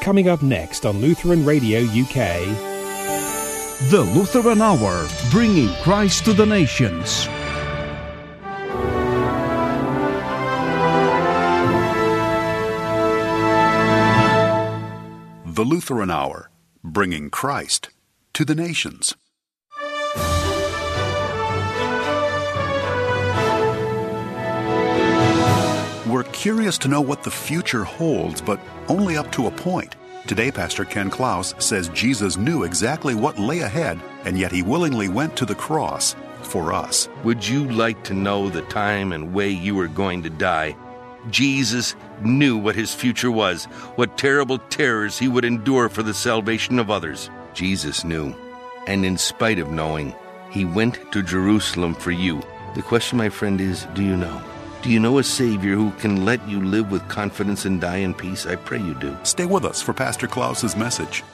Coming up next on Lutheran Radio UK. The Lutheran Hour, bringing Christ to the nations. The Lutheran Hour, bringing Christ to the nations. We're curious to know what the future holds, but only up to a point. Today, Pastor Ken Klaus says Jesus knew exactly what lay ahead, and yet he willingly went to the cross for us. Would you like to know the time and way you were going to die? Jesus knew what his future was, what terrible terrors he would endure for the salvation of others. Jesus knew, and in spite of knowing, he went to Jerusalem for you. The question, my friend, is, do you know? Do you know a Savior who can let you live with confidence and die in peace? I pray you do. Stay with us for Pastor Klaus's message.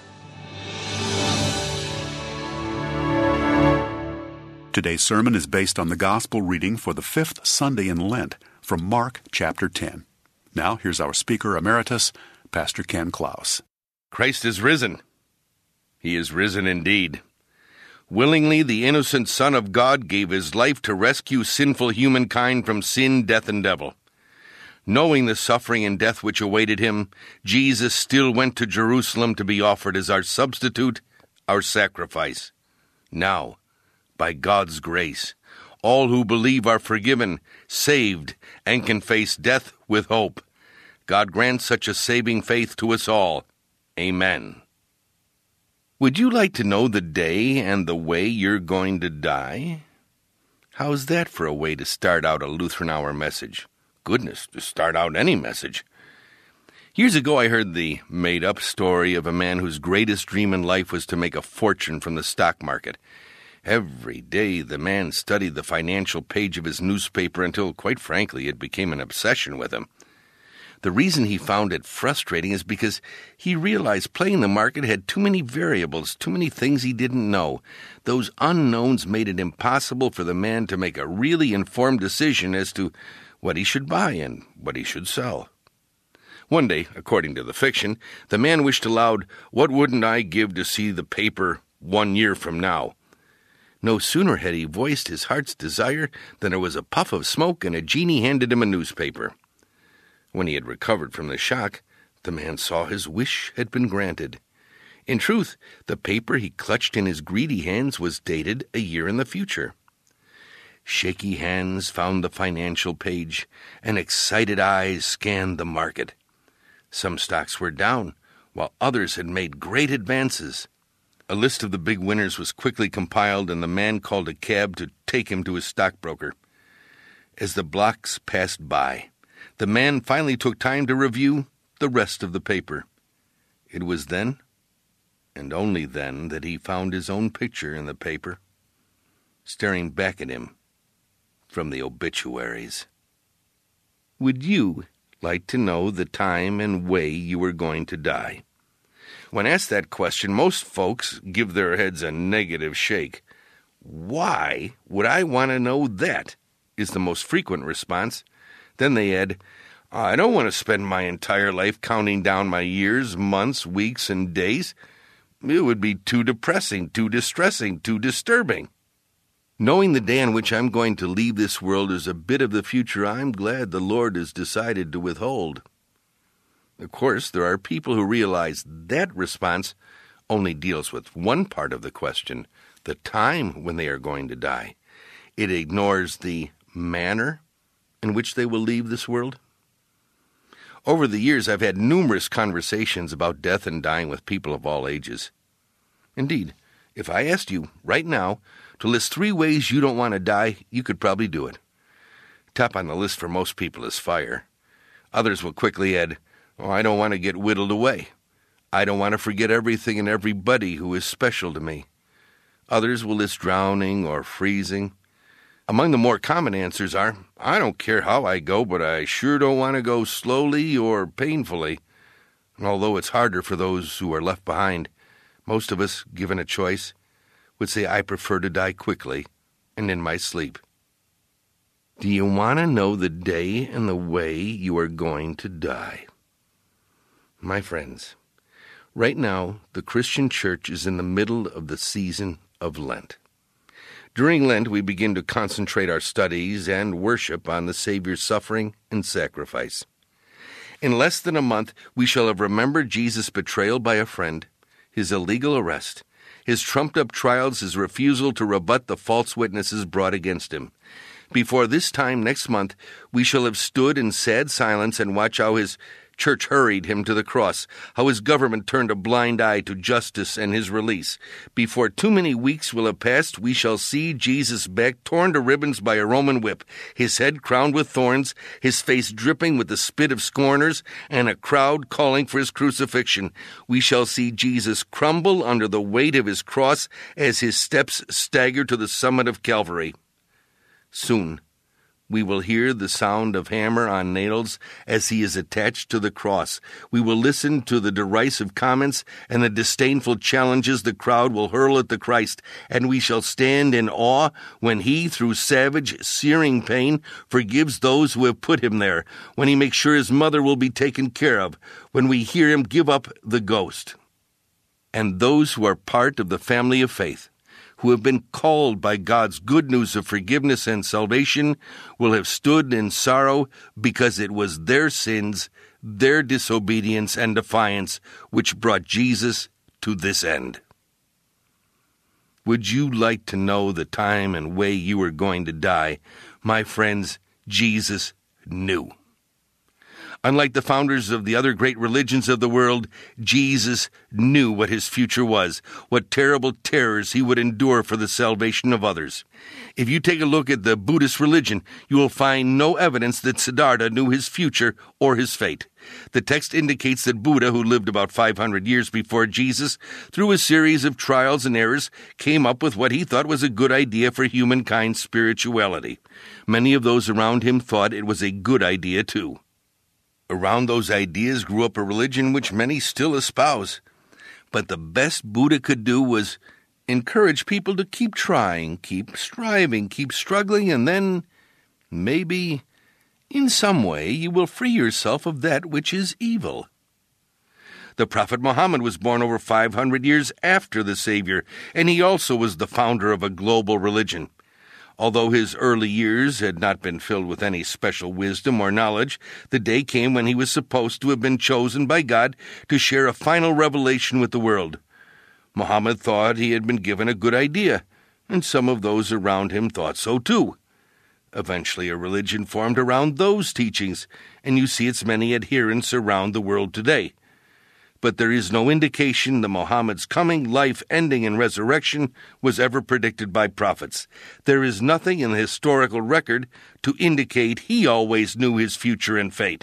Today's sermon is based on the Gospel reading for the fifth Sunday in Lent from Mark chapter 10. Now, here's our speaker emeritus, Pastor Ken Klaus. Christ is risen. He is risen indeed. Willingly, the innocent Son of God gave his life to rescue sinful humankind from sin, death, and devil. Knowing the suffering and death which awaited him, Jesus still went to Jerusalem to be offered as our substitute, our sacrifice. Now, by God's grace, all who believe are forgiven, saved, and can face death with hope. God grant such a saving faith to us all. Amen. Would you like to know the day and the way you're going to die? How's that for a way to start out a Lutheran Hour message? Goodness, to start out any message. Years ago, I heard the made-up story of a man whose greatest dream in life was to make a fortune from the stock market. Every day, the man studied the financial page of his newspaper until, quite frankly, it became an obsession with him. The reason he found it frustrating is because he realized playing the market had too many variables, too many things he didn't know. Those unknowns made it impossible for the man to make a really informed decision as to what he should buy and what he should sell. One day, according to the fiction, the man wished aloud, "What wouldn't I give to see the paper 1 year from now?" No sooner had he voiced his heart's desire than there was a puff of smoke and a genie handed him a newspaper. When he had recovered from the shock, the man saw his wish had been granted. In truth, the paper he clutched in his greedy hands was dated a year in the future. Shaky hands found the financial page, and excited eyes scanned the market. Some stocks were down, while others had made great advances. A list of the big winners was quickly compiled, and the man called a cab to take him to his stockbroker. As the blocks passed by, the man finally took time to review the rest of the paper. It was then, and only then, that he found his own picture in the paper, staring back at him from the obituaries. Would you like to know the time and way you are going to die? When asked that question, most folks give their heads a negative shake. Why would I want to know that? Is the most frequent response. Then they add, I don't want to spend my entire life counting down my years, months, weeks, and days. It would be too depressing, too distressing, too disturbing. Knowing the day on which I'm going to leave this world is a bit of the future I'm glad the Lord has decided to withhold. Of course, there are people who realize that response only deals with one part of the question, the time when they are going to die. It ignores the manner in which they will leave this world. Over the years, I've had numerous conversations about death and dying with people of all ages. Indeed, if I asked you right now to list 3 ways you don't want to die, you could probably do it. Top on the list for most people is fire. Others will quickly add, I don't want to get whittled away. I don't want to forget everything and everybody who is special to me. Others will list drowning or freezing. Among the more common answers are, I don't care how I go, but I sure don't want to go slowly or painfully. And although it's harder for those who are left behind, most of us, given a choice, would say I prefer to die quickly and in my sleep. Do you want to know the day and the way you are going to die? My friends, Right now, the Christian church is in the middle of the season of Lent. During Lent, we begin to concentrate our studies and worship on the Savior's suffering and sacrifice. In less than a month, we shall have remembered Jesus' betrayal by a friend, his illegal arrest, his trumped-up trials, his refusal to rebut the false witnesses brought against him. Before this time next month, we shall have stood in sad silence and watch how his church hurried him to the cross, how his government turned a blind eye to justice and his release. Before too many weeks will have passed, we shall see Jesus' back torn to ribbons by a Roman whip, his head crowned with thorns, his face dripping with the spit of scorners, and a crowd calling for his crucifixion. We shall see Jesus crumble under the weight of his cross as his steps stagger to the summit of Calvary. Soon, we will hear the sound of hammer on nails as he is attached to the cross. We will listen to the derisive comments and the disdainful challenges the crowd will hurl at the Christ, and we shall stand in awe when he, through savage, searing pain, forgives those who have put him there, when he makes sure his mother will be taken care of, when we hear him give up the ghost. And those who are part of the family of faith, who have been called by God's good news of forgiveness and salvation, will have stood in sorrow because it was their sins, their disobedience and defiance, which brought Jesus to this end. Would you like to know the time and way you were going to die? My friends, Jesus knew. Unlike the founders of the other great religions of the world, Jesus knew what his future was, what terrible terrors he would endure for the salvation of others. If you take a look at the Buddhist religion, you will find no evidence that Siddhartha knew his future or his fate. The text indicates that Buddha, who lived about 500 years before Jesus, through a series of trials and errors, came up with what he thought was a good idea for humankind's spirituality. Many of those around him thought it was a good idea too. Around those ideas grew up a religion which many still espouse. But the best Buddha could do was encourage people to keep trying, keep striving, keep struggling, and then, maybe, in some way, you will free yourself of that which is evil. The Prophet Muhammad was born over 500 years after the Savior, and he also was the founder of a global religion. Although his early years had not been filled with any special wisdom or knowledge, the day came when he was supposed to have been chosen by God to share a final revelation with the world. Muhammad thought he had been given a good idea, and some of those around him thought so too. Eventually, a religion formed around those teachings, and you see its many adherents around the world today. But there is no indication that Muhammad's coming, life, ending, and resurrection was ever predicted by prophets. There is nothing in the historical record to indicate he always knew his future and fate.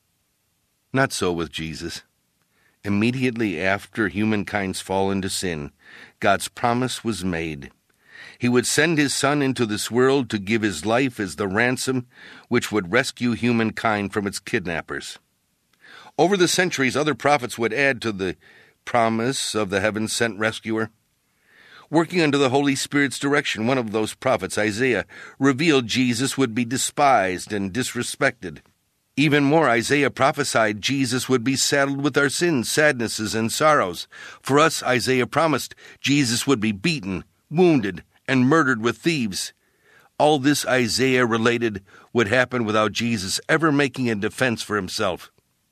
Not so with Jesus. Immediately after humankind's fall into sin, God's promise was made. He would send his Son into this world to give his life as the ransom which would rescue humankind from its kidnappers. Over the centuries, other prophets would add to the promise of the heaven-sent rescuer. Working under the Holy Spirit's direction, one of those prophets, Isaiah, revealed Jesus would be despised and disrespected. Even more, Isaiah prophesied Jesus would be saddled with our sins, sadnesses, and sorrows. For us, Isaiah promised Jesus would be beaten, wounded, and murdered with thieves. All this Isaiah related would happen without Jesus ever making a defense for himself.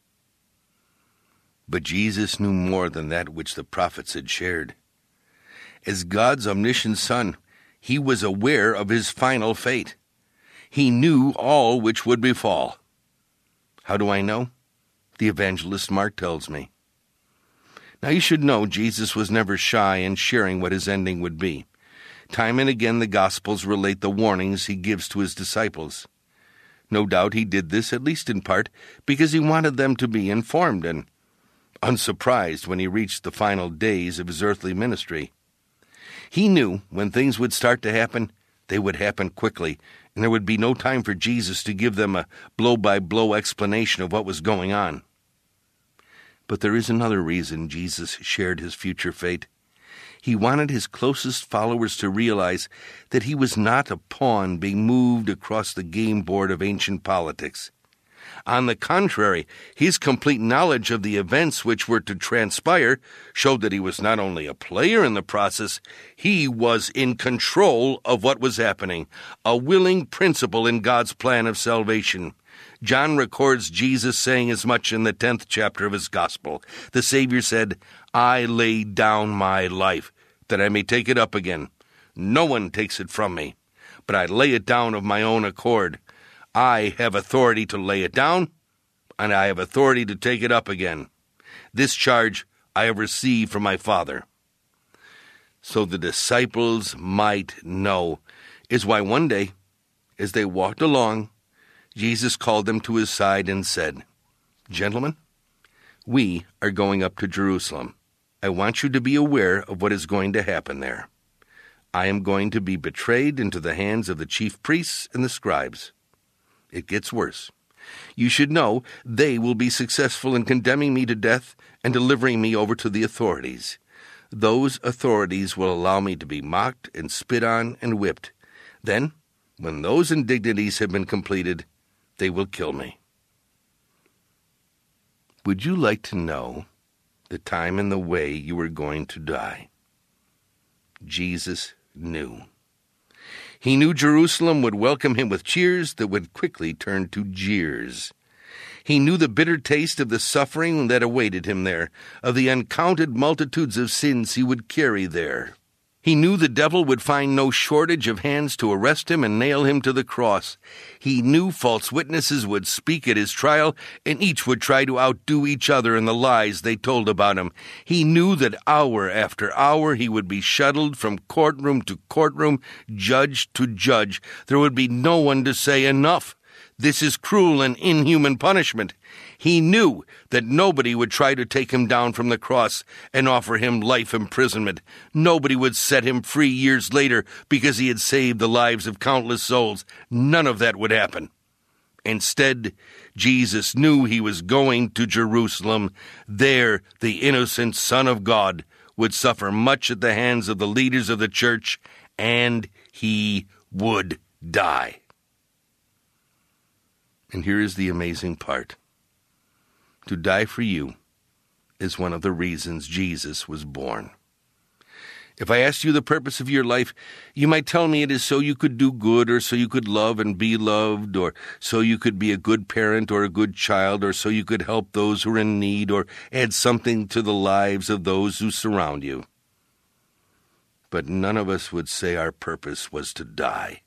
But Jesus knew more than that which the prophets had shared. As God's omniscient Son, he was aware of his final fate. He knew all which would befall. How do I know? The evangelist Mark tells me. Now you should know Jesus was never shy in sharing what his ending would be. Time and again the Gospels relate the warnings he gives to his disciples. No doubt he did this, at least in part, because he wanted them to be informed and unsurprised when he reached the final days of his earthly ministry. He knew when things would start to happen, they would happen quickly, and there would be no time for Jesus to give them a blow-by-blow explanation of what was going on. But there is another reason Jesus shared his future fate. He wanted his closest followers to realize that he was not a pawn being moved across the game board of ancient politics. On the contrary, his complete knowledge of the events which were to transpire showed that he was not only a player in the process, he was in control of what was happening, a willing principle in God's plan of salvation. John records Jesus saying as much in the 10th chapter of his gospel. The Savior said, "I lay down my life, that I may take it up again. No one takes it from me, but I lay it down of my own accord. I have authority to lay it down, and I have authority to take it up again. This charge I have received from my Father." So the disciples might know, is why one day, as they walked along, Jesus called them to his side and said, "Gentlemen, we are going up to Jerusalem. I want you to be aware of what is going to happen there. I am going to be betrayed into the hands of the chief priests and the scribes. It gets worse. You should know they will be successful in condemning me to death and delivering me over to the authorities. Those authorities will allow me to be mocked and spit on and whipped. Then, when those indignities have been completed, they will kill me." Would you like to know the time and the way you were going to die? Jesus knew. He knew Jerusalem would welcome him with cheers that would quickly turn to jeers. He knew the bitter taste of the suffering that awaited him there, of the uncounted multitudes of sins he would carry there. He knew the devil would find no shortage of hands to arrest him and nail him to the cross. He knew false witnesses would speak at his trial, and each would try to outdo each other in the lies they told about him. He knew that hour after hour he would be shuttled from courtroom to courtroom, judge to judge. There would be no one to say, "Enough. This is cruel and inhuman punishment." He knew that nobody would try to take him down from the cross and offer him life imprisonment. Nobody would set him free years later because he had saved the lives of countless souls. None of that would happen. Instead, Jesus knew he was going to Jerusalem. There, the innocent Son of God would suffer much at the hands of the leaders of the church, and he would die. And here is the amazing part. To die for you is one of the reasons Jesus was born. If I asked you the purpose of your life, you might tell me it is so you could do good, or so you could love and be loved, or so you could be a good parent or a good child, or so you could help those who are in need, or add something to the lives of those who surround you. But none of us would say our purpose was to die.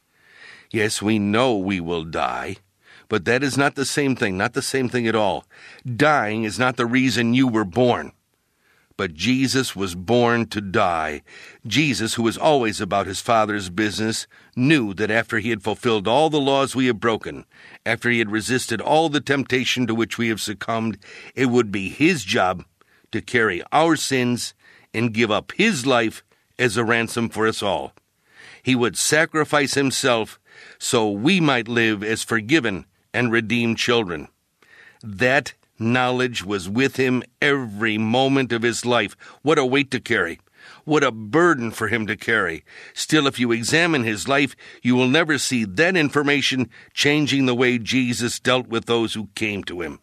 Yes, we know we will die, but that is not the same thing, not the same thing at all. Dying is not the reason you were born. But Jesus was born to die. Jesus, who was always about his Father's business, knew that after he had fulfilled all the laws we have broken, after he had resisted all the temptation to which we have succumbed, it would be his job to carry our sins and give up his life as a ransom for us all. He would sacrifice himself so we might live as forgiven and redeemed children. That knowledge was with him every moment of his life. What a weight to carry. What a burden for him to carry. Still, if you examine his life, you will never see that information changing the way Jesus dealt with those who came to him.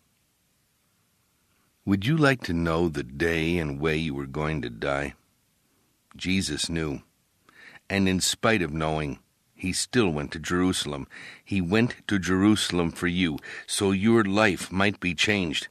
Would you like to know the day and way you were going to die? Jesus knew. And in spite of knowing, he still went to Jerusalem. He went to Jerusalem for you, so your life might be changed.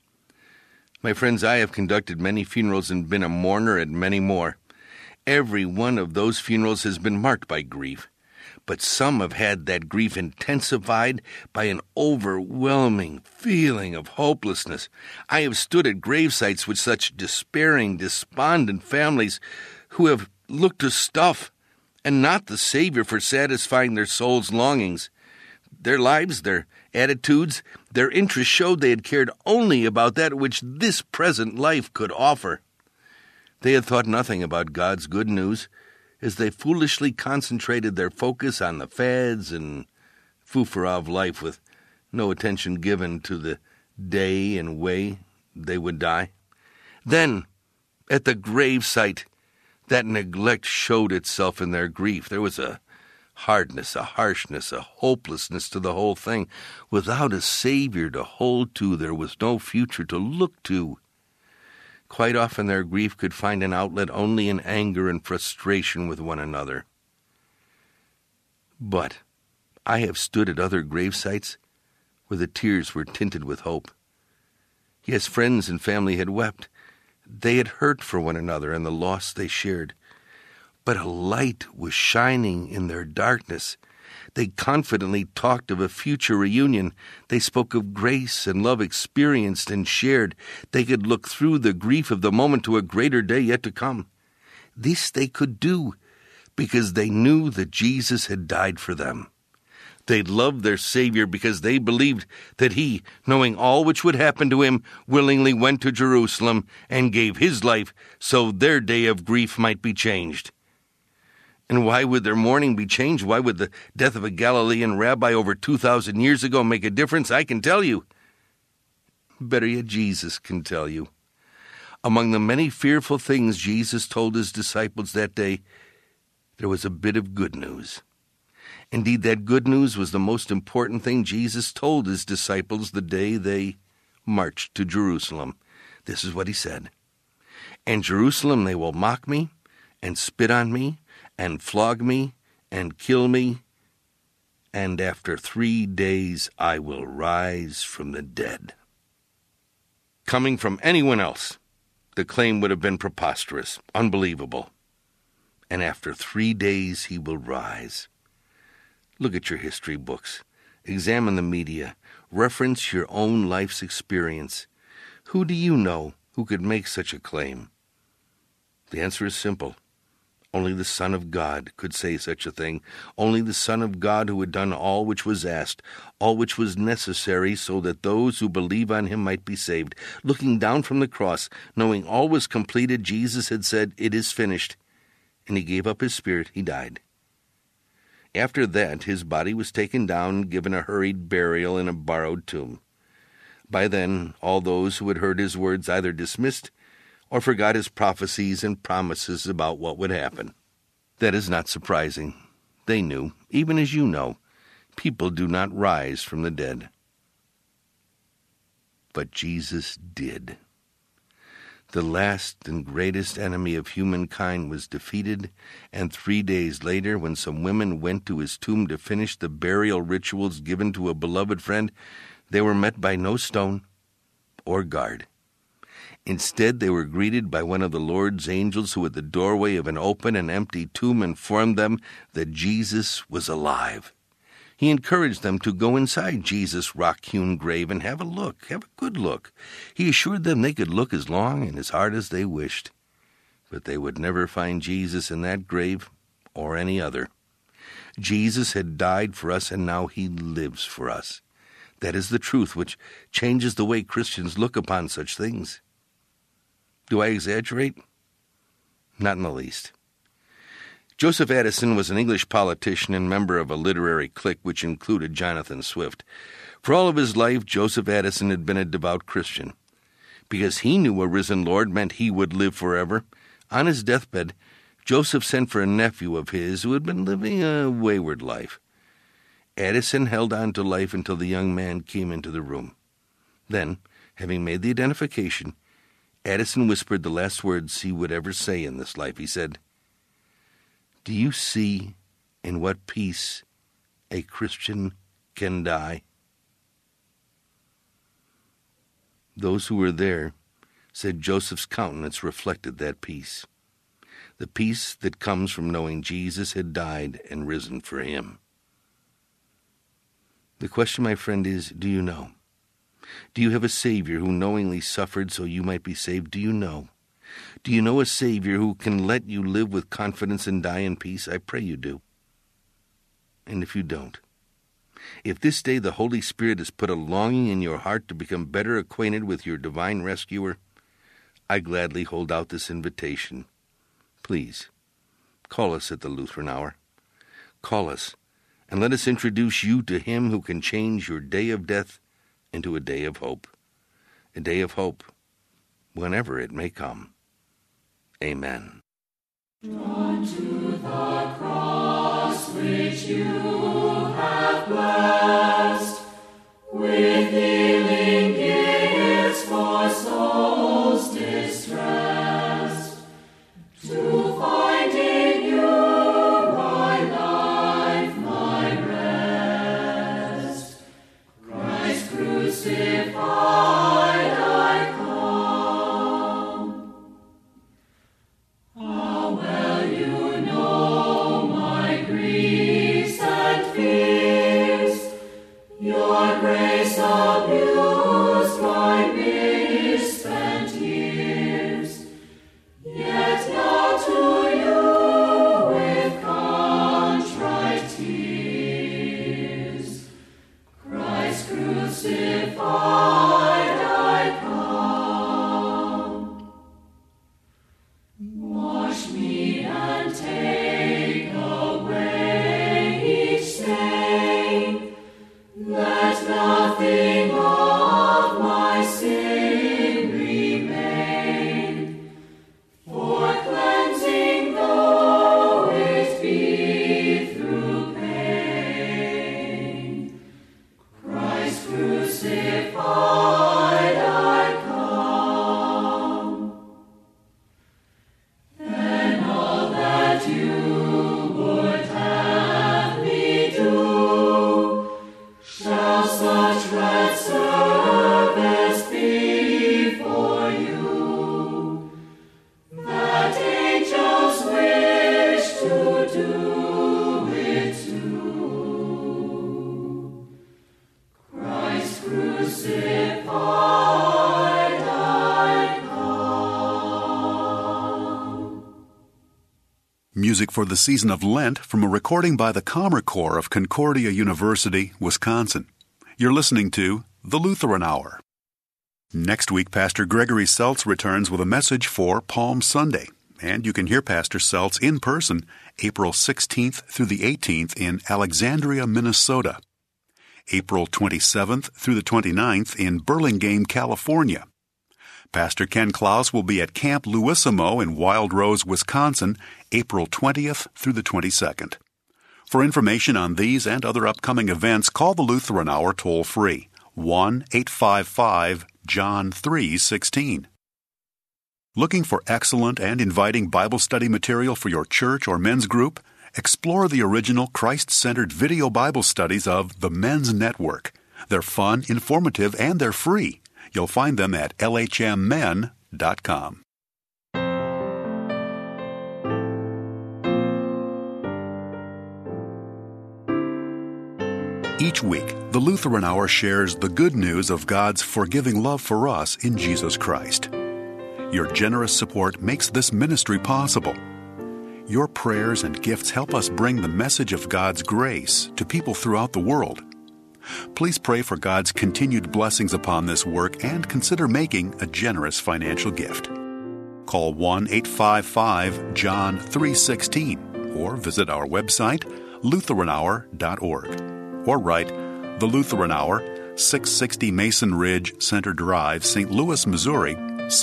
My friends, I have conducted many funerals and been a mourner at many more. Every one of those funerals has been marked by grief, but some have had that grief intensified by an overwhelming feeling of hopelessness. I have stood at grave sites with such despairing, despondent families who have looked to stuff and not the Savior for satisfying their soul's longings. Their lives, their attitudes, their interests showed they had cared only about that which this present life could offer. They had thought nothing about God's good news, as they foolishly concentrated their focus on the fads and foofara of life, with no attention given to the day and way they would die. Then, at the gravesite, that neglect showed itself in their grief. There was a hardness, a harshness, a hopelessness to the whole thing. Without a Savior to hold to, there was no future to look to. Quite often their grief could find an outlet only in anger and frustration with one another. But I have stood at other gravesites where the tears were tinted with hope. Yes, friends and family had wept. They had hurt for one another and the loss they shared. But a light was shining in their darkness. They confidently talked of a future reunion. They spoke of grace and love experienced and shared. They could look through the grief of the moment to a greater day yet to come. This they could do because they knew that Jesus had died for them. They loved their Savior because they believed that he, knowing all which would happen to him, willingly went to Jerusalem and gave his life so their day of grief might be changed. And why would their mourning be changed? Why would the death of a Galilean rabbi over 2,000 years ago make a difference? I can tell you. Better yet, Jesus can tell you. Among the many fearful things Jesus told his disciples that day, there was a bit of good news. Indeed, that good news was the most important thing Jesus told his disciples the day they marched to Jerusalem. This is what he said. "In Jerusalem they will mock me, and spit on me, and flog me, and kill me, and after 3 days I will rise from the dead." Coming from anyone else, the claim would have been preposterous, unbelievable. And after 3 days he will rise. Look at your history books. Examine the media. Reference your own life's experience. Who do you know who could make such a claim? The answer is simple. Only the Son of God could say such a thing. Only the Son of God who had done all which was asked, all which was necessary so that those who believe on him might be saved. Looking down from the cross, knowing all was completed, Jesus had said, "It is finished." And he gave up his spirit. He died. After that, his body was taken down, given a hurried burial in a borrowed tomb. By then, all those who had heard his words either dismissed or forgot his prophecies and promises about what would happen. That is not surprising. They knew, even as you know, people do not rise from the dead. But Jesus did. The last and greatest enemy of humankind was defeated, and 3 days later, when some women went to his tomb to finish the burial rituals given to a beloved friend, they were met by no stone or guard. Instead, they were greeted by one of the Lord's angels who at the doorway of an open and empty tomb informed them that Jesus was alive. He encouraged them to go inside Jesus' rock-hewn grave and have a look, have a good look. He assured them they could look as long and as hard as they wished, but they would never find Jesus in that grave or any other. Jesus had died for us, and now he lives for us. That is the truth which changes the way Christians look upon such things. Do I exaggerate? Not in the least. Joseph Addison was an English politician and member of a literary clique which included Jonathan Swift. For all of his life, Joseph Addison had been a devout Christian. Because he knew a risen Lord meant he would live forever, on his deathbed, Joseph sent for a nephew of his who had been living a wayward life. Addison held on to life until the young man came into the room. Then, having made the identification, Addison whispered the last words he would ever say in this life. He said, "Do you see in what peace a Christian can die?" Those who were there said Joseph's countenance reflected that peace, the peace that comes from knowing Jesus had died and risen for him. The question, my friend, is, do you know? Do you have a Savior who knowingly suffered so you might be saved? Do you know? Do you know a Savior who can let you live with confidence and die in peace? I pray you do. And if you don't, if this day the Holy Spirit has put a longing in your heart to become better acquainted with your divine rescuer, I gladly hold out this invitation. Please, call us at the Lutheran Hour. Call us, and let us introduce you to him who can change your day of death into a day of hope. A day of hope, whenever it may come. Amen. Drawn to the cross which you have blessed, with healing gifts for souls distressed, to find in you my life, my rest. Christ crucified, I come. How well you know my griefs and fears. Your grace abused my misspent years. Yet now to you with contrite tears, Christ crucified, I come. Wash me and take away each stain. Let nothing of my sin remain. For cleansing though it be through pain, Christ crucified, I come. Then all that you would have me do, shall such red service be for you, that angels wish to do it too. Christ crucified, I come. Music for the season of Lent from a recording by the Comer Corps of Concordia University, Wisconsin. You're listening to The Lutheran Hour. Next week, Pastor Gregory Seltz returns with a message for Palm Sunday, and you can hear Pastor Seltz in person April 16th through the 18th in Alexandria, Minnesota, April 27th through the 29th in Burlingame, California. Pastor Ken Klaus will be at Camp Louisimo in Wild Rose, Wisconsin, April 20th through the 22nd. For information on these and other upcoming events, call the Lutheran Hour toll-free, 1-855-JOHN 3:16. Looking for excellent and inviting Bible study material for your church or men's group? Explore the original Christ-centered video Bible studies of the Men's Network. They're fun, informative, and they're free. You'll find them at lhmmen.com. Each week, the Lutheran Hour shares the good news of God's forgiving love for us in Jesus Christ. Your generous support makes this ministry possible. Your prayers and gifts help us bring the message of God's grace to people throughout the world. Please pray for God's continued blessings upon this work and consider making a generous financial gift. Call 1-855-JOHN 3:16 or visit our website, lutheranhour.org. Or write The Lutheran Hour, 660 Mason Ridge Center Drive, St. Louis, Missouri,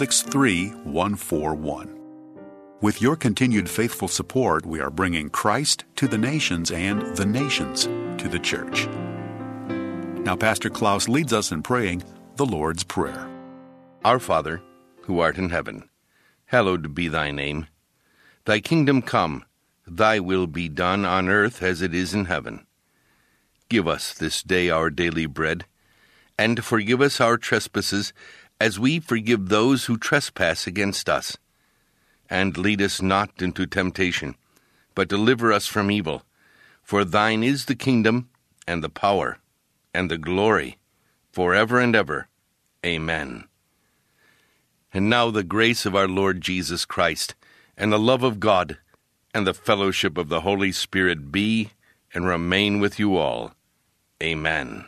63141. With your continued faithful support, we are bringing Christ to the nations and the nations to the church. Now Pastor Klaus leads us in praying the Lord's Prayer. Our Father, who art in heaven, hallowed be thy name. Thy kingdom come, thy will be done on earth as it is in heaven. Give us this day our daily bread, and forgive us our trespasses, as we forgive those who trespass against us. And lead us not into temptation, but deliver us from evil. For thine is the kingdom, and the power, and the glory, forever and ever. Amen. And now the grace of our Lord Jesus Christ, and the love of God, and the fellowship of the Holy Spirit be and remain with you all. Amen.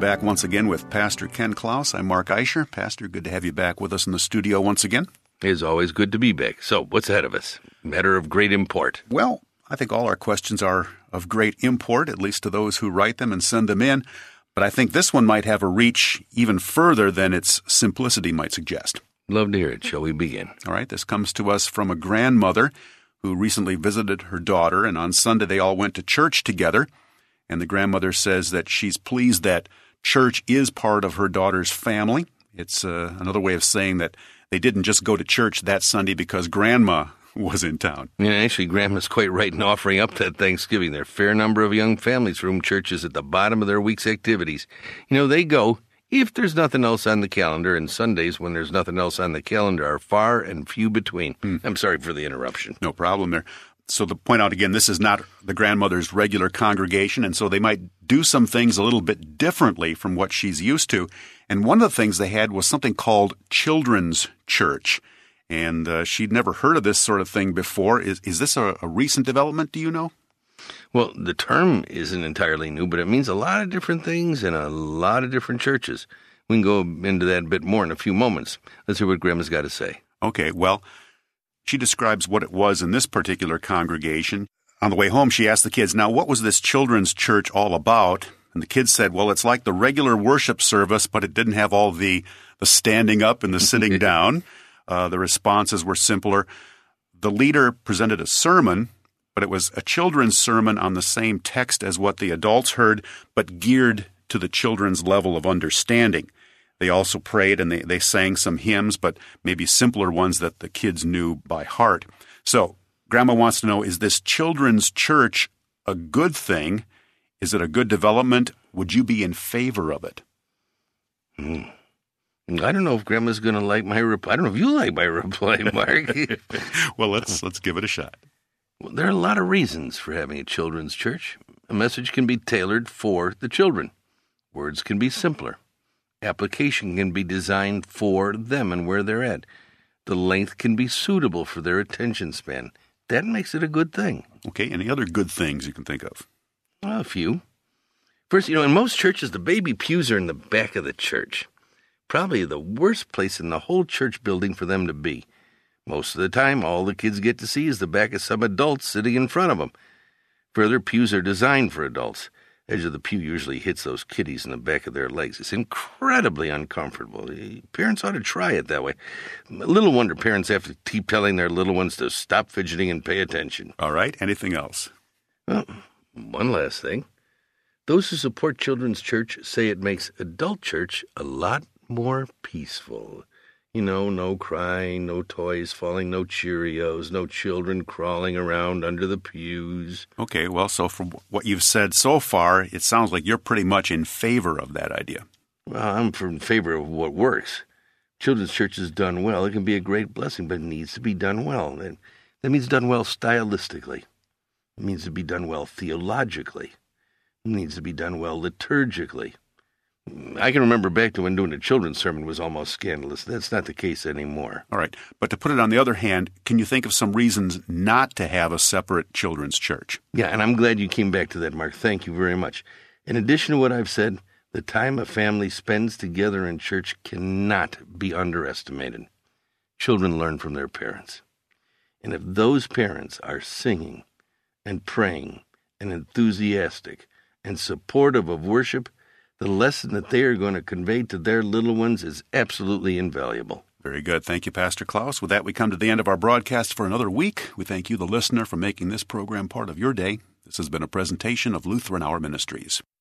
back once again with Pastor Ken Klaus. I'm Mark Eicher. Pastor, good to have you back with us in the studio once again. It's always good to be back. So, what's ahead of us? Matter of great import. Well, I think all our questions are of great import, at least to those who write them and send them in. But I think this one might have a reach even further than its simplicity might suggest. Love to hear it. Shall we begin? All right, this comes to us from a grandmother who recently visited her daughter, and on Sunday they all went to church together. And the grandmother says that she's pleased that church is part of her daughter's family. It's another way of saying that they didn't just go to church that Sunday because Grandma was in town. Yeah, actually, Grandma's quite right in offering up that Thanksgiving. There are a fair number of young families for whom church is at the bottom of their week's activities. They go if there's nothing else on the calendar, and Sundays when there's nothing else on the calendar are far and few between. I'm sorry for the interruption. No problem there. So to point out again, this is not the grandmother's regular congregation, and so they might do some things a little bit differently from what she's used to. And one of the things they had was something called Children's Church. And she'd never heard of this sort of thing before. Is this a recent development, do you know? Well, the term isn't entirely new, but it means a lot of different things in a lot of different churches. We can go into that a bit more in a few moments. Let's hear what Grandma's got to say. Okay, well, she describes what it was in this particular congregation. On the way home, she asked the kids, now, what was this children's church all about? And the kids said, well, it's like the regular worship service, but it didn't have all the standing up and the sitting down. The responses were simpler. The leader presented a sermon, but it was a children's sermon on the same text as what the adults heard, but geared to the children's level of understanding. They also prayed and they sang some hymns, but maybe simpler ones that the kids knew by heart. So, Grandma wants to know, is this children's church a good thing? Is it a good development? Would you be in favor of it? I don't know if Grandma's going to like my reply. I don't know if you like my reply, Mark. Well, let's give it a shot. Well, there are a lot of reasons for having a children's church. A message can be tailored for the children. Words can be simpler. Application can be designed for them and where they're at. The length can be suitable for their attention span. That makes it a good thing. Okay, any other good things you can think of? A few. First, in most churches, the baby pews are in the back of the church. Probably the worst place in the whole church building for them to be. Most of the time, all the kids get to see is the back of some adults sitting in front of them. Further, pews are designed for adults. Edge of the pew usually hits those kiddies in the back of their legs. It's incredibly uncomfortable. Parents ought to try it that way. Little wonder parents have to keep telling their little ones to stop fidgeting and pay attention. All right, anything else? Well, one last thing. Those who support children's church say it makes adult church a lot more peaceful. No crying, no toys falling, no Cheerios, no children crawling around under the pews. Okay, well, so from what you've said so far, it sounds like you're pretty much in favor of that idea. Well, I'm in favor of what works. Children's church is done well. It can be a great blessing, but it needs to be done well. That means done well stylistically. It means to be done well theologically. It needs to be done well liturgically. I can remember back to when doing a children's sermon was almost scandalous. That's not the case anymore. All right. But to put it on the other hand, can you think of some reasons not to have a separate children's church? Yeah, and I'm glad you came back to that, Mark. Thank you very much. In addition to what I've said, the time a family spends together in church cannot be underestimated. Children learn from their parents. And if those parents are singing and praying and enthusiastic and supportive of worship, the lesson that they are going to convey to their little ones is absolutely invaluable. Very good. Thank you, Pastor Klaus. With that, we come to the end of our broadcast for another week. We thank you, the listener, for making this program part of your day. This has been a presentation of Lutheran Hour Ministries.